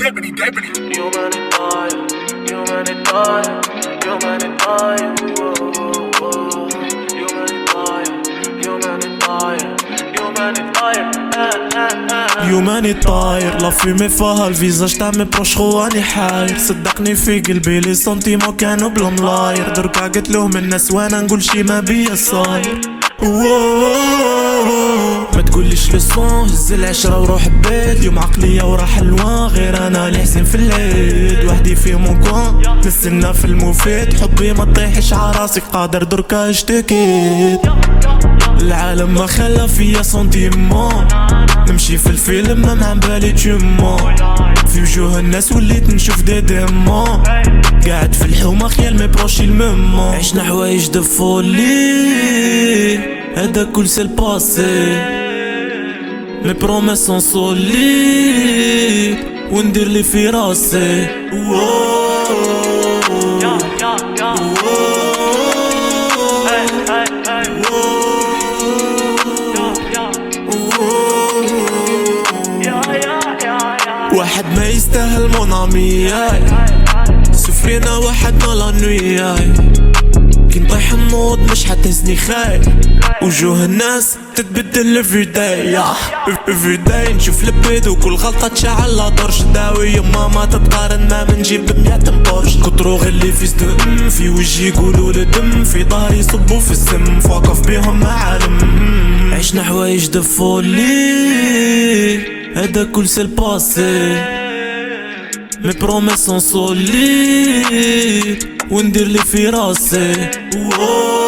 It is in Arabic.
يوماني طاير لا فيمي فيها الفيزاج تاع مي بروش خو راني حاير. صدقني في قلبي لي سنتيمون كانوا بلا ملاير. دركا قلت لهم الناس وانا نقول شي ما بيا صاير. ما تقوليش لو صون هز العشرة وروح بيت. يوم عقلية وراح الوان غير انا اللي حسين في العيد. وحدي في مون كوان نستنى في المفيد. حبي ما طيحش عراسك قادر دركا اشتكيت. العالم ما خلى فيا سنتيمون. نمشي في الفيلم ما معبالي تشمون. في وجوه الناس وليت نشوف دي ديمون. قاعد في الحومة خيال مي بروشي الممون. عشنا حوايج دو فولي هذا كل سي الباسي. مي بروميس سون سوليد وندير لي في راسي. واحد ما يستاهل مون امي. سفرينا وحدنا لانوي. كي نطيح نوض مش حتهزني خايل. وجوه الناس تتبدل everyday. everyday نشوف البيت وكل غلطة تشعل لا درج داوي. يما ما تتقارن ما منجيب 100 بورش. كترو غير لي فيس دو في وجهي يقولوا لدم. في ظهري يصبوا في السم فوقف بيهم معالم. عشنا حوايج دو فولي هذا كل سي الباسي. مي بروميس سون سوليد وندير لي في راسي.